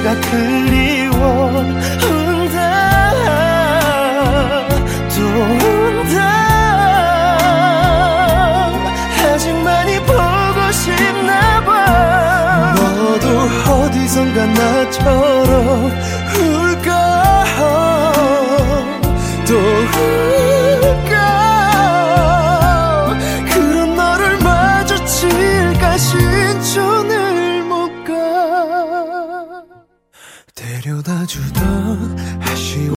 내가 그리워 온다 또 온다 아직 많이 보고 싶나봐 너도 어디선가 나처럼 울까 또 울까 그런 너를 마주칠까 신촌을 못 가 데려다 주던